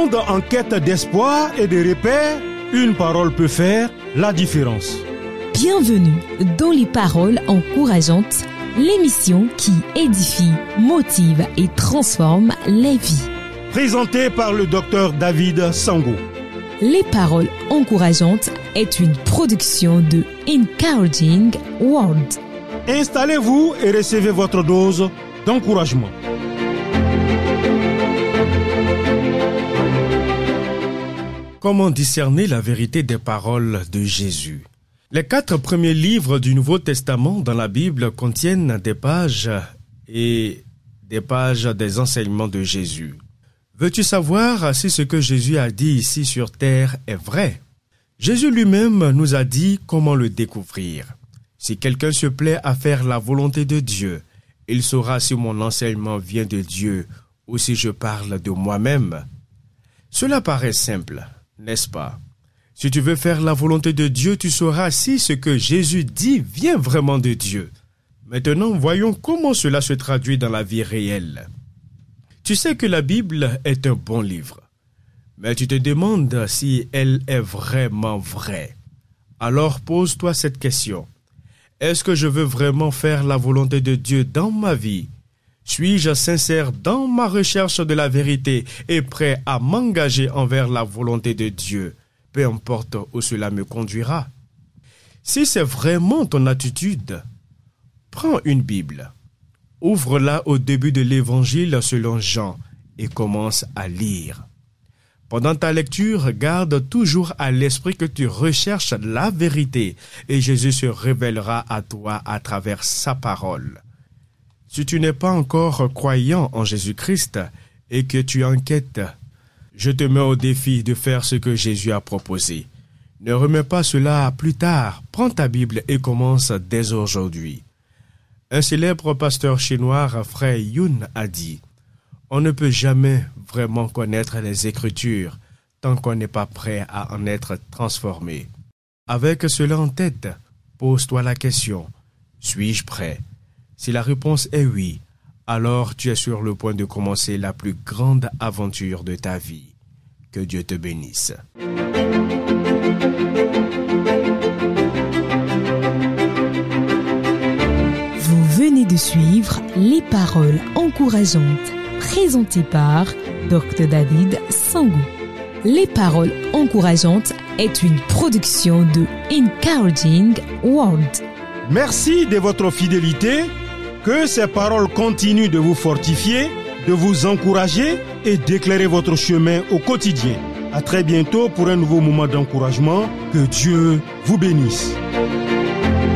monde en quête d'espoir et de repères, une parole peut faire la différence. Bienvenue dans les paroles encourageantes, l'émission qui édifie, motive et transforme les vies. Présentée par le docteur David Sango. Les paroles encourageantes est une production de Encouraging World. Installez-vous et recevez votre dose d'encouragement. Comment discerner la vérité des paroles de Jésus? Les 4 premiers livres du Nouveau Testament dans la Bible contiennent des pages et des pages des enseignements de Jésus. Veux-tu savoir si ce que Jésus a dit ici sur terre est vrai? Jésus lui-même nous a dit comment le découvrir. Si quelqu'un se plaît à faire la volonté de Dieu, il saura si mon enseignement vient de Dieu ou si je parle de moi-même. Cela paraît simple, n'est-ce pas? Si tu veux faire la volonté de Dieu, tu sauras si ce que Jésus dit vient vraiment de Dieu. Maintenant, voyons comment cela se traduit dans la vie réelle. Tu sais que la Bible est un bon livre, mais tu te demandes si elle est vraiment vraie. Alors pose-toi cette question. Est-ce que je veux vraiment faire la volonté de Dieu dans ma vie? Suis-je sincère dans ma recherche de la vérité et prêt à m'engager envers la volonté de Dieu, peu importe où cela me conduira? Si c'est vraiment ton attitude, prends une Bible, ouvre-la au début de l'Évangile selon Jean et commence à lire. Pendant ta lecture, garde toujours à l'esprit que tu recherches la vérité et Jésus se révélera à toi à travers sa parole. Si tu n'es pas encore croyant en Jésus-Christ et que tu enquêtes, je te mets au défi de faire ce que Jésus a proposé. Ne remets pas cela à plus tard. Prends ta Bible et commence dès aujourd'hui. Un célèbre pasteur chinois, Frère Yun, a dit « On ne peut jamais vraiment connaître les Écritures tant qu'on n'est pas prêt à en être transformé. » Avec cela en tête, pose-toi la question « Suis-je prêt ?» Si la réponse est oui, alors tu es sur le point de commencer la plus grande aventure de ta vie. Que Dieu te bénisse. Vous venez de suivre les paroles encourageantes présentées par Dr David Sango. Les paroles encourageantes est une production de Encouraging World. Merci de votre fidélité. Que ces paroles continuent de vous fortifier, de vous encourager et d'éclairer votre chemin au quotidien. À très bientôt pour un nouveau moment d'encouragement. Que Dieu vous bénisse.